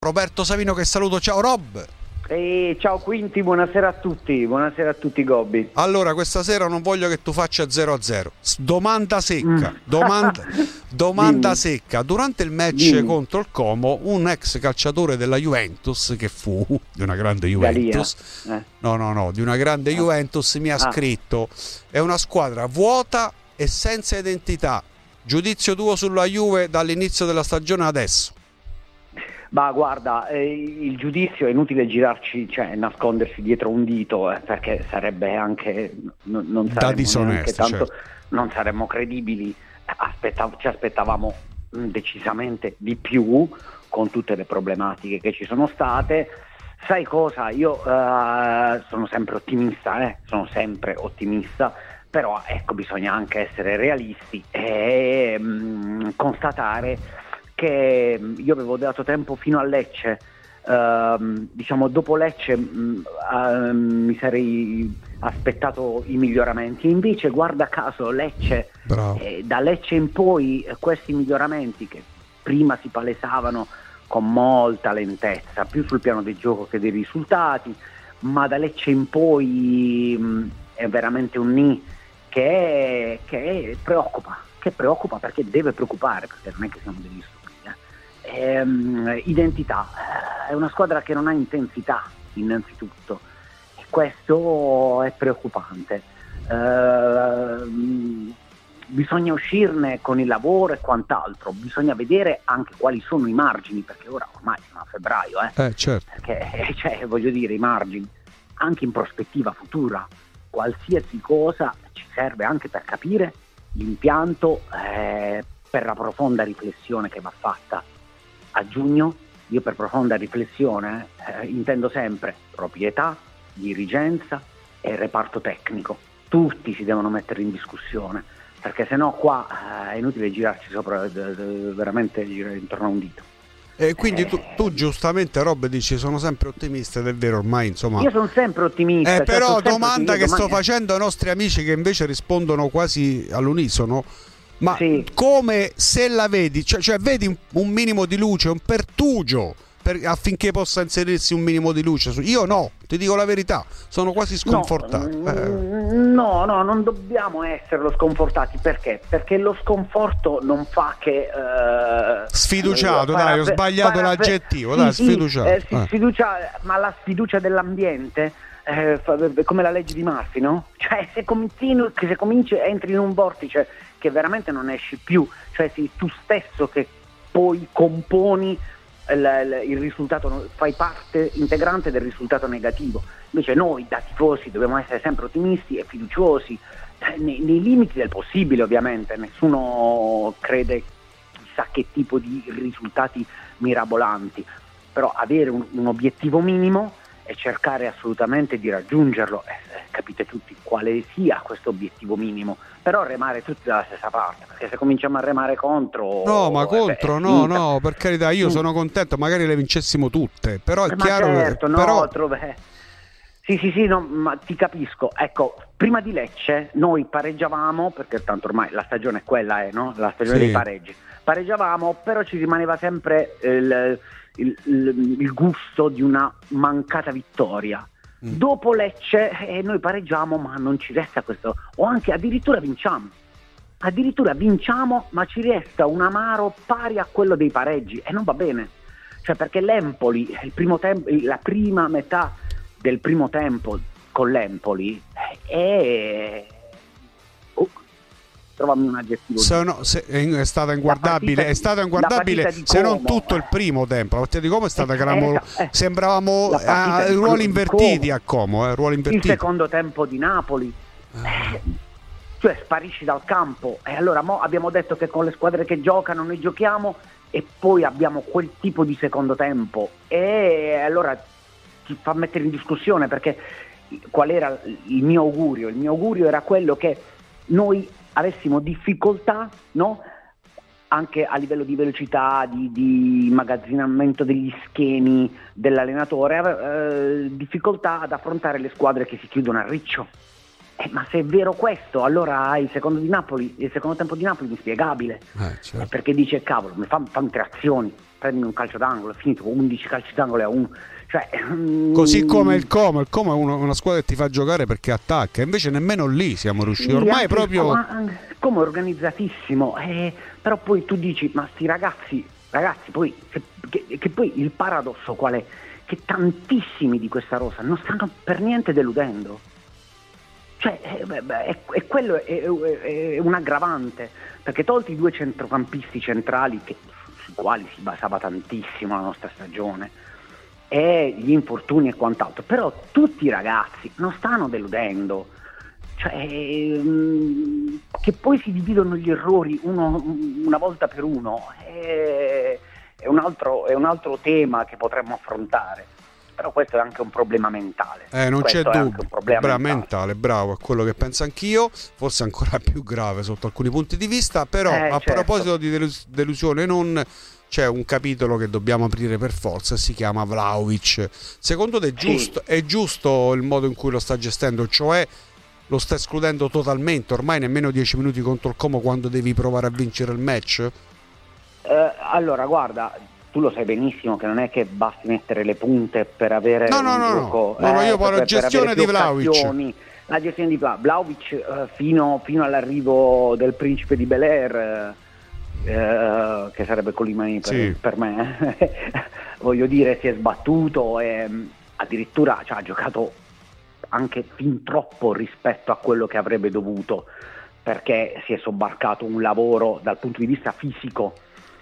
Roberto Savino che saluto, ciao Rob. Ciao Quinti, buonasera a tutti Gobbi. Allora, questa sera non voglio che tu faccia 0-0. Domanda secca, domanda secca. Durante il match contro il Como, un ex calciatore della Juventus, che fu di una grande Juventus, di una grande Juventus, mi ha scritto: è una squadra vuota e senza identità. Giudizio tuo sulla Juve dall'inizio della stagione adesso? Ma guarda, il giudizio è inutile girarci, cioè nascondersi dietro un dito, perché sarebbe anche non saremmo disonesto, tanto, certo. Non saremmo credibili. Ci aspettavamo decisamente di più, con tutte le problematiche che ci sono state. Sai cosa? Io sono sempre ottimista, però ecco, bisogna anche essere realisti e constatare che io avevo dato tempo fino a Lecce, dopo Lecce mi sarei aspettato i miglioramenti, invece guarda caso Lecce, da Lecce in poi questi miglioramenti che prima si palesavano con molta lentezza, più sul piano del gioco che dei risultati, ma da Lecce in poi è veramente un nì che preoccupa perché deve preoccupare, perché non è che siamo degli stupidi. Identità, è una squadra che non ha intensità innanzitutto, e questo è preoccupante. Bisogna uscirne con il lavoro e quant'altro, bisogna vedere anche quali sono i margini, perché ora ormai siamo a febbraio, certo. Perché voglio dire, i margini anche in prospettiva futura, qualsiasi cosa ci serve anche per capire l'impianto, per la profonda riflessione che va fatta a giugno. Io per profonda riflessione intendo sempre proprietà, dirigenza e reparto tecnico. Tutti si devono mettere in discussione, perché sennò qua è inutile girarci sopra, veramente girare intorno a un dito. E quindi tu giustamente, Rob, dici sono sempre ottimista, ed è vero, ormai insomma. Io sono sempre ottimista. Però domanda che sto facendo ai nostri amici che invece rispondono quasi all'unisono. Ma come, se la vedi, cioè vedi un minimo di luce, un pertugio affinché possa inserirsi un minimo di luce? Io no, ti dico la verità, sono quasi sconfortato. No, non dobbiamo esserlo sconfortati. Perché? Perché lo sconforto non fa che sfiduciato, dai, ho sbagliato l'aggettivo, sfiduciato. Ma la sfiducia dell'ambiente, come la legge di Murphy, no? Cioè se cominci, entri in un vortice che veramente non esci più, cioè sei tu stesso che poi componi il risultato, fai parte integrante del risultato negativo. Invece noi da tifosi dobbiamo essere sempre ottimisti e fiduciosi, nei limiti del possibile, ovviamente. Nessuno crede chissà che tipo di risultati mirabolanti, però avere un obiettivo minimo e cercare assolutamente di raggiungerlo. Capite tutti quale sia questo obiettivo minimo, però remare tutti dalla stessa parte, perché se cominciamo a remare contro... No, per carità, io sono contento, magari le vincessimo tutte, però è chiaro certo, che... Sì, no, ma ti capisco. Ecco, prima di Lecce noi pareggiavamo, perché tanto ormai la stagione è quella, no? La stagione dei pareggi. Pareggiavamo, però ci rimaneva sempre il gusto di una mancata vittoria. Dopo Lecce noi pareggiamo, ma non ci resta questo, o anche addirittura vinciamo, ma ci resta un amaro pari a quello dei pareggi, e non va bene, cioè, perché l'Empoli, la prima metà del primo tempo con l'Empoli è trovami un aggettivo. È stata inguardabile, se non tutto il primo tempo. La partita di Como è stata sembravamo ruoli invertiti a Como, ruoli invertiti. Il secondo tempo di Napoli, cioè sparisci dal campo, e allora abbiamo detto che con le squadre che giocano noi giochiamo, e poi abbiamo quel tipo di secondo tempo, e allora ti fa mettere in discussione, perché qual era il mio augurio? Il mio augurio era quello che noi avessimo difficoltà, no? Anche a livello di velocità, di immagazzinamento degli schemi dell'allenatore, difficoltà ad affrontare le squadre che si chiudono a riccio. Ma se è vero questo, allora il secondo tempo di Napoli inspiegabile, certo. perché dice cavolo, fanno 3 azioni, prendimi un calcio d'angolo, è finito 11 calci d'angolo a 1. Cioè, così come il Como è una squadra che ti fa giocare perché attacca, invece nemmeno lì siamo riusciti, ormai proprio come organizzatissimo, però poi tu dici, ma sti ragazzi poi che poi il paradosso qual è? Che tantissimi di questa rosa non stanno per niente deludendo, cioè è quello è un aggravante, perché tolti i 2 centrocampisti centrali sui quali si basava tantissimo la nostra stagione, e gli infortuni e quant'altro, però tutti i ragazzi non stanno deludendo, cioè che poi si dividono gli errori una volta per uno è un altro tema che potremmo affrontare, però questo è anche un problema mentale. Non questo c'è è dubbio, un problema mentale, bravo, è quello che penso anch'io, forse ancora più grave sotto alcuni punti di vista, però certo. proposito di delusione, non c'è un capitolo che dobbiamo aprire per forza, si chiama Vlahovic. Secondo te è giusto il modo in cui lo sta gestendo, cioè lo sta escludendo totalmente, ormai nemmeno 10 minuti contro il Como quando devi provare a vincere il match? Allora guarda, tu lo sai benissimo che non è che basti mettere le punte per avere gioco. No, io parlo gestione di Vlahovic. La gestione di Vlahovic fino all'arrivo del principe di Bel-Air, che sarebbe Colimani per me, voglio dire, si è sbattuto e addirittura ha giocato anche fin troppo rispetto a quello che avrebbe dovuto, perché si è sobbarcato un lavoro dal punto di vista fisico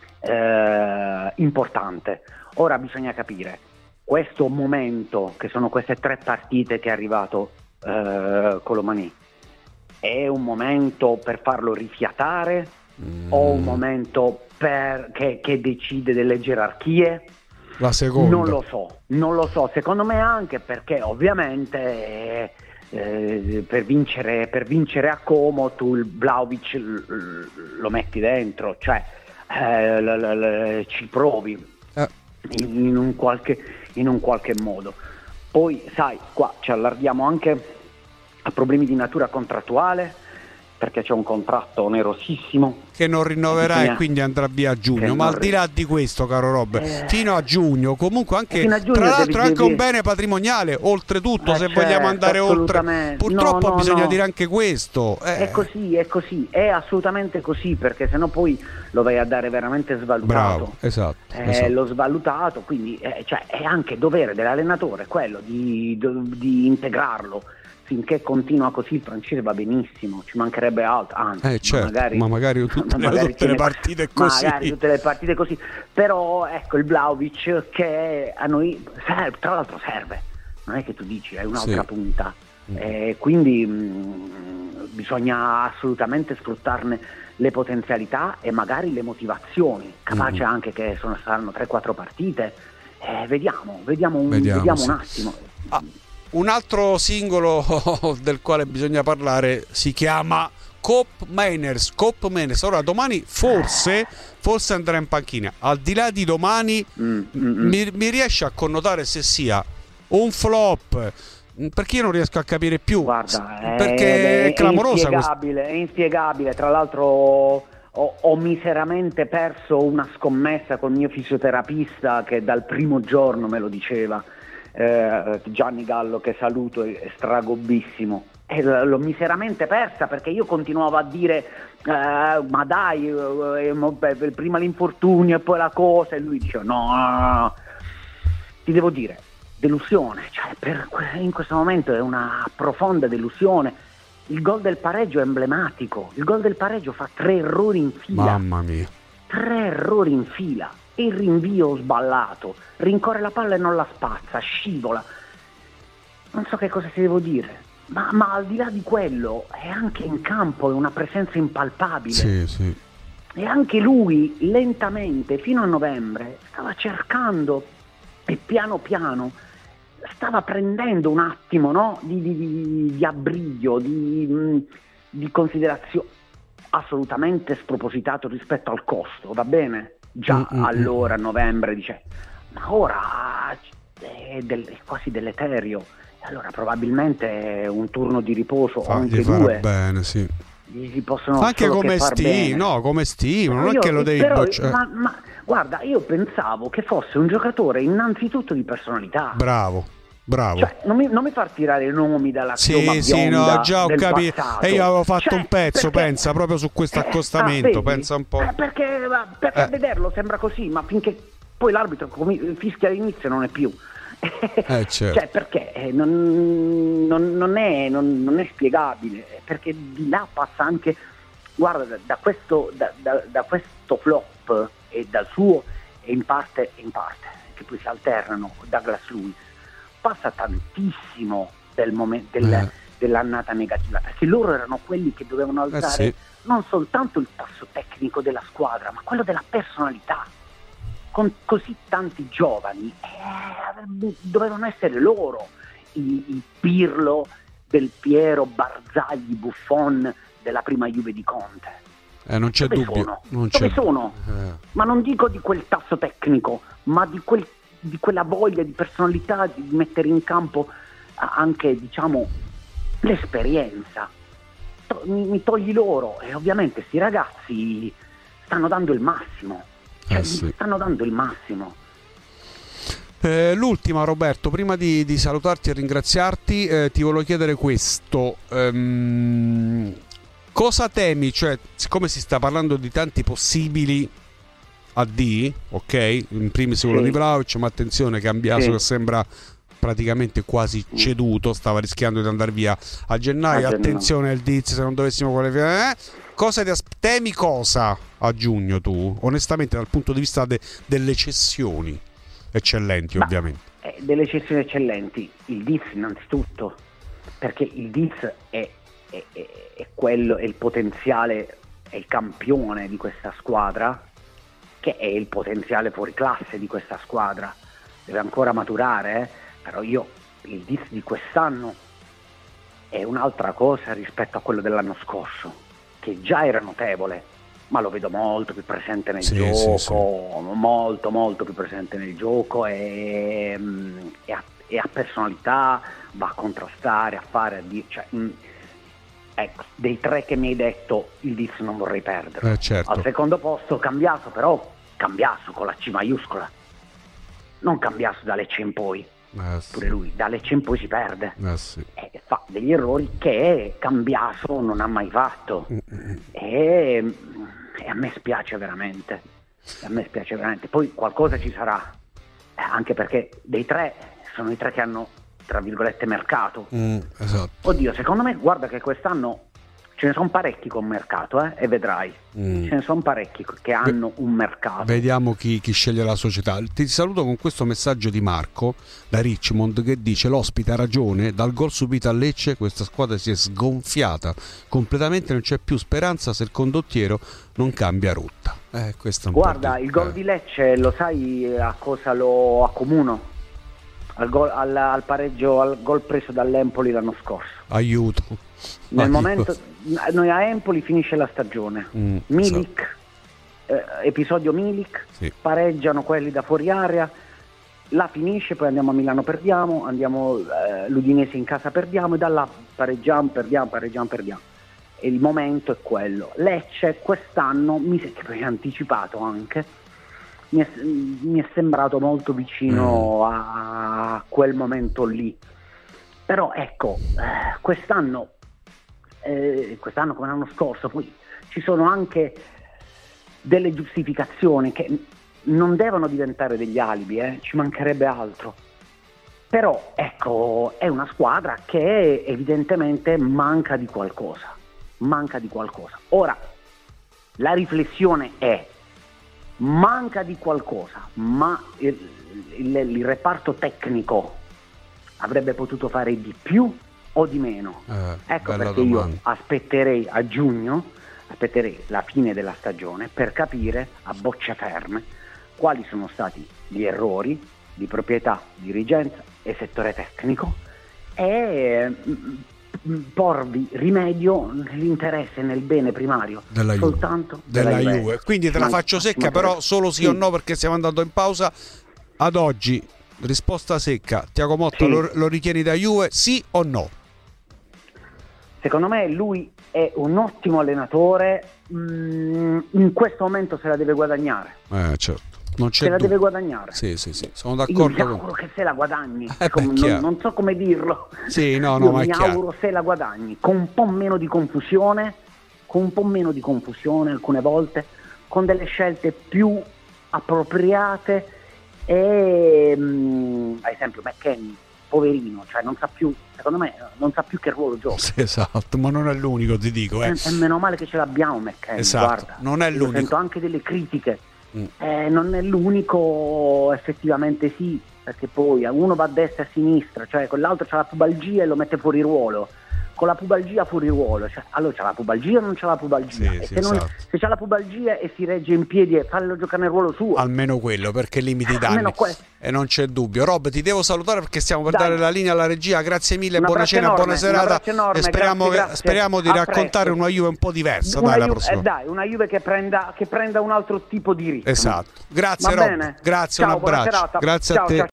importante. Ora bisogna capire questo momento, che sono queste 3 partite che è arrivato Colomani, è un momento per farlo rifiatare o un momento che decide delle gerarchie? La seconda non lo so, secondo me anche perché ovviamente per vincere a Como tu il Vlahovic lo metti dentro, cioè ci provi in un qualche modo. Poi sai, qua ci allarghiamo anche a problemi di natura contrattuale, perché c'è un contratto onerosissimo che non rinnoverà e quindi andrà via a giugno, ma al di là di questo, caro Rob, fino a giugno comunque anche tra l'altro anche un bene patrimoniale, oltretutto, se vogliamo andare oltre, purtroppo bisogna dire anche questo, è così, è assolutamente così, perché sennò poi lo vai a dare veramente svalutato. Bravo, esatto. Lo svalutato, quindi cioè, è anche dovere dell'allenatore quello di integrarlo. Finché continua così il francese va benissimo, ci mancherebbe altro, anzi, certo, magari tutte le partite così. Magari tutte le partite così, però ecco il Vlahovic che a noi serve, tra l'altro serve, non è che tu dici è un'altra punta, quindi bisogna assolutamente sfruttarne le potenzialità e magari le motivazioni, capace anche che saranno 3-4 partite, vediamo un attimo. Un altro singolo del quale bisogna parlare si chiama Koop Meiners. Ora domani forse andrà in panchina. Al di là di domani mi riesce a connotare se sia un flop, perché io non riesco a capire più. Guarda, perché è clamorosa, è inspiegabile. Tra l'altro ho miseramente perso una scommessa col mio fisioterapista, che dal primo giorno me lo diceva, Gianni Gallo, che saluto, è stragobbissimo, e l'ho miseramente persa, perché io continuavo a dire ma dai, prima l'infortunio e poi la cosa, e lui diceva no. Ti devo dire, delusione, cioè in questo momento è una profonda delusione. Il gol del pareggio è emblematico, il gol del pareggio fa 3 errori in fila, mamma mia, 3 errori in fila, il rinvio sballato, rincorre la palla e non la spazza, scivola, non so che cosa ti devo dire, ma al di là di quello è anche in campo, è una presenza impalpabile. Sì. E anche lui lentamente fino a novembre stava cercando e piano piano stava prendendo un attimo, no? di abbriglio, di considerazione, assolutamente spropositato rispetto al costo, va bene? Già allora a novembre dice, ma ora è quasi deleterio, allora probabilmente un turno di riposo o anche 2 bene, sì. gli possono anche solo come che far bene. stimo, come stimo, non è che lo devi però, bocciare. ma guarda, io pensavo che fosse un giocatore innanzitutto di personalità. Bravo. Cioè, non mi far tirare i nomi dalla chioma sì, bionda no, già ho del capito. passato. E io avevo fatto Cioè, un pezzo, perché, pensa, proprio su questo accostamento, vedi? pensa un po'. Perché a vederlo sembra così, ma finché poi l'arbitro fischia all'inizio non è più. Certo. Cioè, perché non è spiegabile, perché di là passa anche, guarda, da questo flop e dal suo e in parte che poi si alternano Douglas Lewis, passa tantissimo dell'annata negativa, perché loro erano quelli che dovevano alzare non soltanto il tasso tecnico della squadra, ma quello della personalità. Con così tanti giovani dovevano essere loro i Pirlo, Del Piero, Barzagli, Buffon della prima Juve di Conte. Non c'è Dove dubbio. Dove sono? Ma non dico di quel tasso tecnico, ma di quella voglia di personalità, di mettere in campo anche, diciamo, l'esperienza. Mi togli loro, e ovviamente sti ragazzi stanno dando il massimo. Stanno dando il massimo. L'ultima, Roberto, prima di salutarti e ringraziarti, ti volevo chiedere questo. Cosa temi? Cioè, siccome si sta parlando di tanti possibili AD, ok? In primis quello di Vlahovic, ma attenzione, Cambiaso che sembra praticamente quasi ceduto, stava rischiando di andare via a gennaio. Attenzione al Diz, se non dovessimo qualificare. Temi cosa a giugno tu? Onestamente, dal punto di vista delle cessioni eccellenti, ovviamente. Delle cessioni eccellenti, il Diz innanzitutto, perché il Diz è quello, è il potenziale, è il campione di questa squadra, che è il potenziale fuori classe di questa squadra. Deve ancora maturare, però il Diz di quest'anno è un'altra cosa rispetto a quello dell'anno scorso, che già era notevole, ma lo vedo molto più presente nel gioco, molto molto più presente nel gioco, e a personalità, va a contrastare, a fare, ecco, dei tre che mi hai detto, il Diz non vorrei perdere. Certo. Al secondo posto Cambiaso, però Cambiaso con la C maiuscola, non Cambiaso da Lecce in poi. Pure lui da Lecce in poi si perde, fa degli errori che Cambiaso non ha mai fatto, e a me spiace veramente, poi qualcosa ci sarà, anche perché dei tre sono i tre che hanno, tra virgolette, mercato. Esatto. Oddio, secondo me, guarda che quest'anno ce ne sono parecchi con mercato, e vedrai. Ce ne sono parecchi che hanno un mercato. Vediamo chi sceglie la società. Ti saluto con questo messaggio di Marco da Richmond, che dice: l'ospite ha ragione, dal gol subito a Lecce questa squadra si è sgonfiata completamente, non c'è più speranza se il condottiero non cambia rotta. Guarda, il gol di Lecce, lo sai a cosa lo accomuno? Al pareggio, al gol preso dall'Empoli l'anno scorso. Aiuto. Nel momento, noi a Empoli finisce la stagione, Milik, episodio Milik, pareggiano quelli da fuori area, la finisce, poi andiamo a Milano, perdiamo, andiamo l'Udinese in casa, perdiamo, e da là pareggiamo. E il momento è quello. Lecce quest'anno, che poi è anticipato anche, mi è sembrato molto vicino a quel momento lì. Però ecco, quest'anno come l'anno scorso, poi ci sono anche delle giustificazioni che non devono diventare degli alibi, ci mancherebbe altro. Però ecco, è una squadra che evidentemente manca di qualcosa. Ora, la riflessione è: manca di qualcosa, ma il reparto tecnico avrebbe potuto fare di più o di meno? Ecco perché io aspetterei a giugno, la fine della stagione, per capire a bocce ferme quali sono stati gli errori di proprietà, dirigenza e settore tecnico, e porvi rimedio nell'interesse e nel bene primario della soltanto della Juve. Quindi te la faccio secca, però solo sì o no, perché stiamo andando in pausa. Ad oggi risposta secca: Thiago Motta lo ritieni da Juve, sì o no? Secondo me lui è un ottimo allenatore, in questo momento se la deve guadagnare. Certo. Non c'è se la deve guadagnare. Sì, sono d'accordo. Io mi auguro che se la guadagni. Non so come dirlo. Sì, no, Io ma è mi chiaro. auguro se la guadagni, con un po' meno di confusione, alcune volte, con delle scelte più appropriate e ad esempio McKennie, poverino, cioè non sa più, secondo me non sa più che ruolo gioca. Sì, esatto, ma non è l'unico, ti dico. E meno male che ce l'abbiamo McKennie, esatto, guarda. non è l'unico. Sento anche delle critiche. Non è l'unico, effettivamente sì, perché poi uno va a destra e a sinistra, cioè quell'altro c'ha la pubalgia e lo mette fuori ruolo, con la pubalgia fuori ruolo, cioè, allora c'ha la pubalgia o non c'ha la pubalgia? Sì, se c'ha la pubalgia e si regge in piedi, fallo giocare nel ruolo suo. Almeno quello, perché limiti i danni. E non c'è dubbio. Rob, ti devo salutare perché stiamo per dare la linea alla regia. Grazie mille, buona cena, enorme, buona serata. Enorme, e speriamo di raccontare una Juve un po' diversa. Una Juve che prenda un altro tipo di ritmo. Esatto. Grazie, Rob. Grazie, ciao, un abbraccio. Grazie a te.